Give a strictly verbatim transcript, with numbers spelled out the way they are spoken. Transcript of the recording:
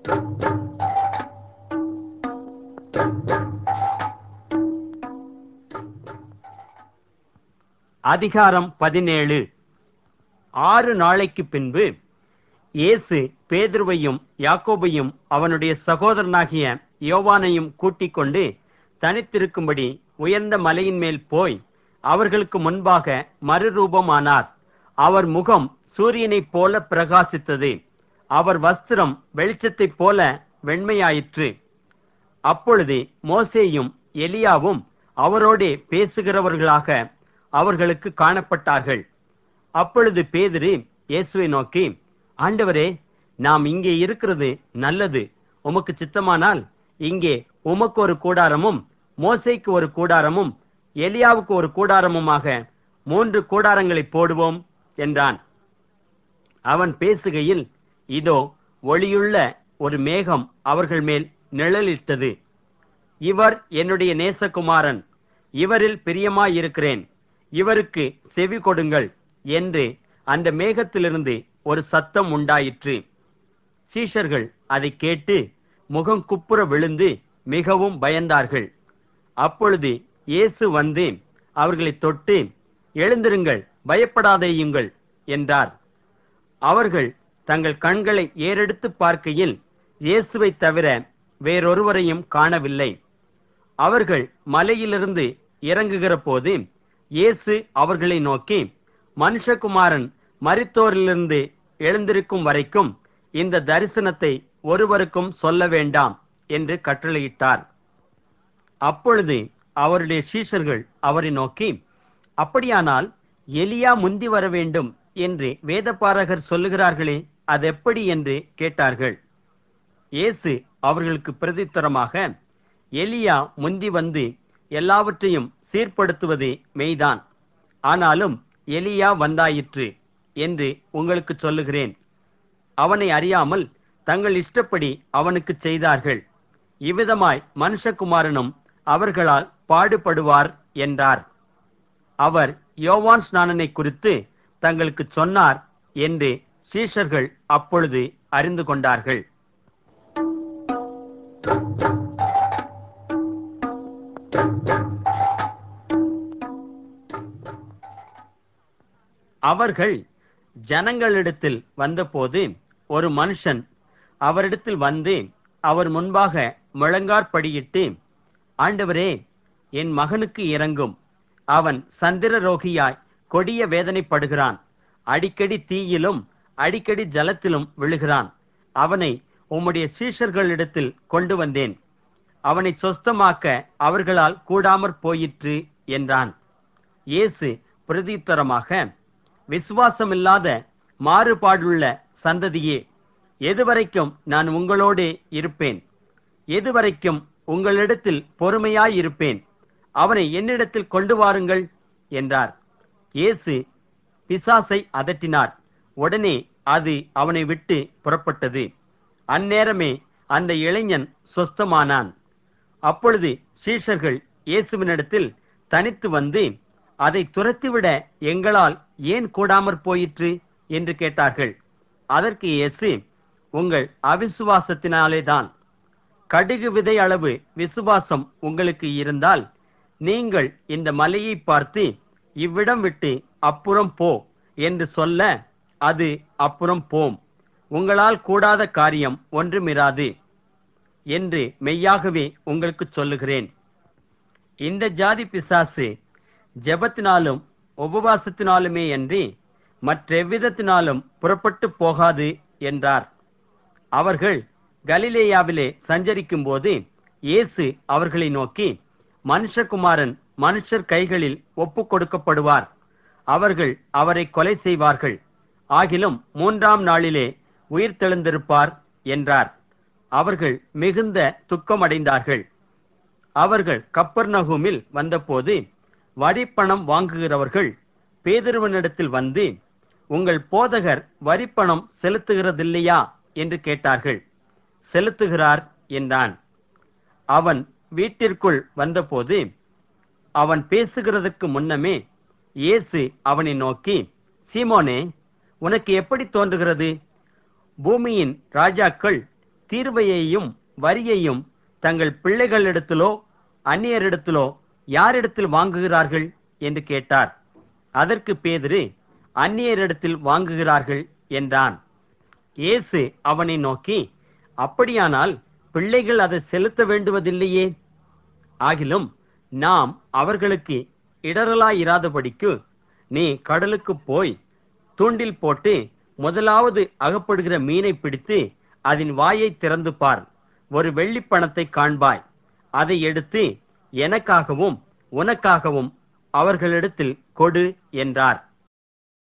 அதிகாரம் பதினேழு. ஆறு நாளைக்கு பின்பு இயேசு பேதுருவையும் யாக்கோபையும் அவனுடைய சகோதரனாகிய யோவானையும் கூட்டிக் கொண்டு தனித்திருக்கும்படி உயர்ந்த மலையின் மேல் போய் அவர்களுக்கு முன்பாக மறுரூபமானார். அவர் முகம் சூரியனைப் போல பிரகாசித்தது. அவர் வஸ்திரம் வெளிச்சத்தைப் போல வெண்மையாயிற்று. அப்பொழுது மோசேயும் எலியாவும் அவரோடே பேசுகிறவர்களாக அவர்களுக்கு காணப்பட்டார்கள். அப்பொழுது பேதுரு இயேசுவை நோக்கி, ஆண்டவரே, நாம் இங்கே இருக்கிறது நல்லது. உமக்கு சித்தமானால் இங்கே உமக்கு ஒரு கூடாரமும் மோசேக்கு ஒரு கூடாரமும் எலியாவுக்கு ஒரு கூடாரமுமாக மூன்று கூடாரங்களை போடுவோம் என்றான். அவன் பேசுகையில், இதோ ஒளியுள்ள ஒரு மேகம் அவர்கள் மேல் நிழலிட்டது. இவர் என்னுடைய நேசகுமாரன், இவரில் பிரியமாயிருக்கிறேன், இவருக்கு செவி கொடுங்கள் என்று அந்த மேகத்திலிருந்து ஒரு சத்தம் உண்டாயிற்று. சீஷர்கள் அதை கேட்டு முகம் குப்புற விழுந்து மிகவும் பயந்தார்கள். அப்பொழுது இயேசு வந்து அவர்களை தொட்டு, எழுந்திருங்கள், பயப்படாதேயுங்கள் என்றார். அவர்கள் தங்கள் கண்களை ஏறெடுத்து பார்க்கையில் இயேசுவை தவிர வேறொருவரையும் காணவில்லை. அவர்கள் மலையிலிருந்து இறங்குகிற போது இயேசு அவர்களை நோக்கி, மனுஷகுமாரன் மரித்தோரிலிருந்து எழுந்திருக்கும் வரைக்கும் இந்த தரிசனத்தை ஒருவருக்கும் சொல்ல வேண்டாம் என்று கட்டளையிட்டார். அப்பொழுது அவருடைய சீஷர்கள் அவரை நோக்கி, அப்படியானால் எலியா முந்தி வர வேண்டும் என்று வேதபாரகர் சொல்லுகிறார்களே, அதெப்படி என்று கேட்டார்கள். இயேசு அவர்களுக்கு பிரதித்தரமாக, எலியா முந்தி வந்து எல்லாவற்றையும் சீர்படுத்துவது மெய்தான். ஆனாலும் எலியா வந்தாயிற்று என்று உங்களுக்கு சொல்லுகிறேன். அவனை அறியாமல் தங்கள் இஷ்டப்படி அவனுக்கு செய்தார்கள். இவ்விதமாய் மனுஷகுமாரனும் அவர்களால் பாடுபடுவார் என்றார். அவர் யோவான் ஸ்நானனை குறித்து தங்களுக்கு சொன்னார் என்று சீஷர்கள் அப்பொழுது அறிந்து கொண்டார்கள். அவர்கள் ஜனங்களிடத்தில் வந்தபோது ஒரு மனுஷன் அவரிடத்தில் வந்து அவர் முன்பாக முழங்காற்படியிட்டு, ஆண்டவரே, என் மகனுக்கு இரங்கும். அவன் சந்திரரோகியாய் கொடிய வேதனைப்படுகிறான். அடிக்கடி தீயிலும் அடிக்கடி ஜலத்திலும் விழுகிறான். அவனை உம்முடைய சீஷர்களிடத்தில் கொண்டு வந்தேன். அவனை சொஸ்தமாக்க அவர்களால் கூடாமற் போயிற்று என்றான். இயேசு பிரதியுத்தரமாக, விசுவாசமில்லாத மாறுபாடுள்ள சந்ததியே, எதுவரைக்கும் நான் உங்களோடே இருப்பேன்? எதுவரைக்கும் உங்களிடத்தில் பொறுமையாயிருப்பேன்? அவனை என்னிடத்தில் கொண்டு வாருங்கள் என்றார். இயேசு பிசாசை அதட்டினார். உடனே அது அவனை விட்டு புறப்பட்டது. அந்நேரமே அந்த இளைஞன் சொஸ்தமானான். அப்பொழுது சீஷர்கள் இயேசுவினிடத்தில் தனித்து வந்து, அதை துரத்திவிட எங்களால் ஏன் கூடாமற் போயிற்று என்று கேட்டார்கள். அதற்கு இயேசு, உங்கள் அவிசுவாசத்தினாலேதான். கடுகு விதை அளவு விசுவாசம் உங்களுக்கு இருந்தால், நீங்கள் இந்த மலையை பார்த்து, இவ்விடம் விட்டு அப்புறம் போ என்று சொல்ல அது அப்புறம் போம். உங்களால் கூடாத காரியம் ஒன்றுமிராது என்று மெய்யாகவே உங்களுக்கு சொல்லுகிறேன். இந்த ஜாதி பிசாசு ஜெபத்தினாலும் உபவாசத்தினாலுமே அன்றி மற்றெவ்விதத்தினாலும் புறப்பட்டு போகாது என்றார். அவர்கள் கலிலேயாவிலே சஞ்சரிக்கும் போது இயேசு அவர்களை நோக்கி, மனுஷகுமாரன் மனுஷர் கைகளில் ஒப்பு கொடுக்கப்படுவார். அவர்கள் அவரை கொலை செய்வார்கள். ஆகிலும் மூன்றாம் நாளிலே உயிர்த்தெழுந்திருப்பார் என்றார். அவர்கள் மிகுந்த துக்கமடைந்தார்கள். அவர்கள் கப்பர்நகூமில் வந்தபோது வரிப்பணம் வாங்குகிறவர்கள் பேதுருவினிடத்தில் வந்து, உங்கள் போதகர் வரிப்பணம் செலுத்துகிறதில்லையா என்று கேட்டார்கள். செலுத்துகிறார் என்றான். அவன் வீட்டிற்குள் வந்தபோது அவன் பேசுகிறதற்கு முன்னமே இயேசு அவனை நோக்கி, சீமோனே, உனக்கு எப்படி தோன்றுகிறது? பூமியின் ராஜாக்கள் தீர்வையையும் வரியையும் தங்கள் பிள்ளைகளிடத்திலோ அந்நியரிடத்திலோ யாரிடத்தில் வாங்குகிறார்கள் என்று கேட்டார். அதற்கு பேதுரு, அந்நியரிடத்தில் வாங்குகிறார்கள் என்றான். இயேசு அவனை நோக்கி, அப்படியானால் பிள்ளைகள் அதை செலுத்த வேண்டுவதில்லையே. ஆகிலும் நாம் அவர்களுக்கு இடரலாயிராதபடிக்கு நீ கடலுக்கு போய் தூண்டில் போட்டு முதலாவது அகப்படுகிற மீனை பிடித்து அதன் வாயை திறந்து பார். ஒரு வெள்ளிப் பணத்தை காண்பாய். அதை எடுத்து எனக்காகவும் உனக்காகவும் அவர்களிடத்தில் கொடு என்றார்.